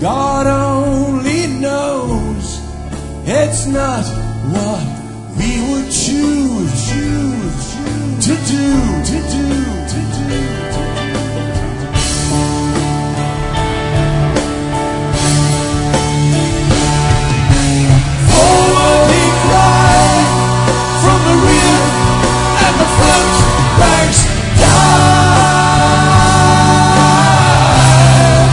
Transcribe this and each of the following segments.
God only knows it's not what we would choose to do. Forward he cried from the rear, and the front ranks died.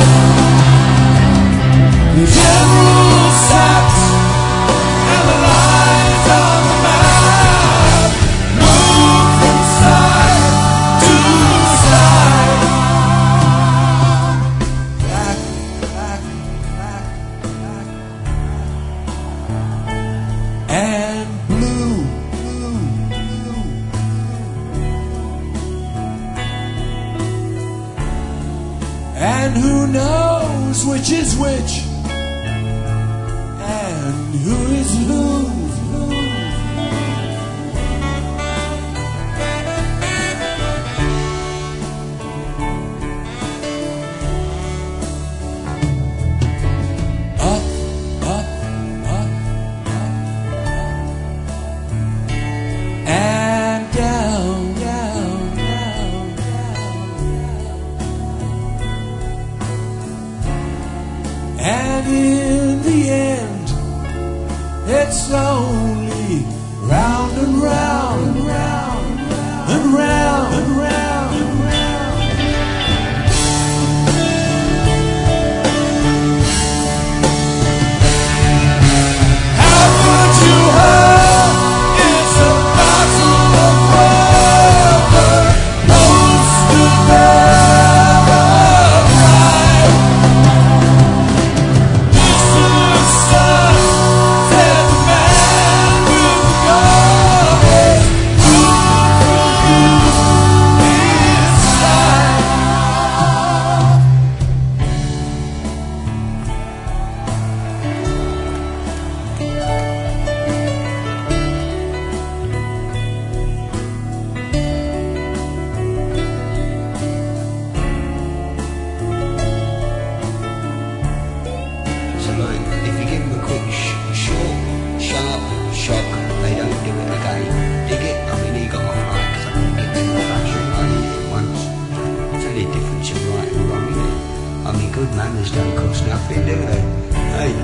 The general sat, and the lines on the map moved from side to side. Back, back, back, back, and blue, blue, blue. And who knows which is which, and who is who. Up, up, up, up, and down, down, down, down. And in the end, it's only round and round and round and round and round and round. How could you hurt? It's a battle of rubber. Most to never ride. This is sun, said the man with the gun. Who from you inside? So like, if you give them a quick, short, sharp shock, they don't do it again. Dig it? I mean, he got off right because I couldn't get too much action. I did it once. It's only a difference in right and wrong, isn't it? I mean, good manners don't cost nothing, do they? Hey.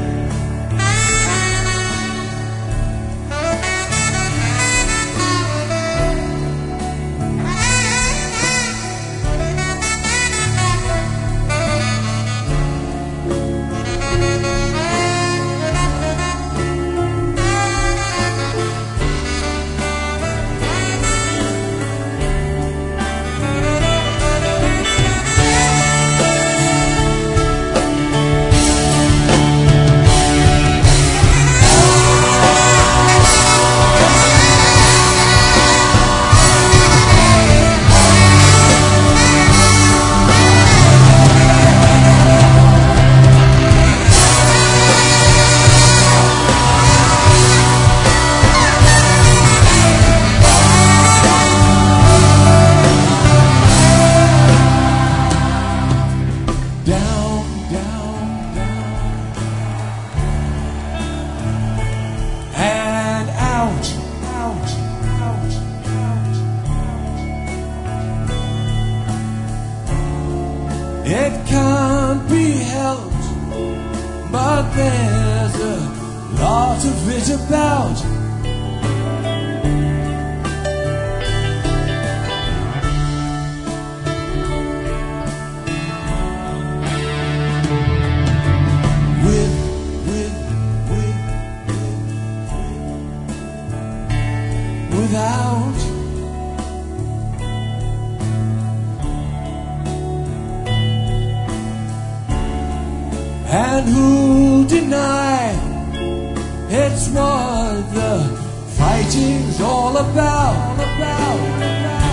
Down, down, down, and out, out, out, out. It can't be helped, but there's a lot of it about. Without, and who'll deny it's what the fighting's all about, all about.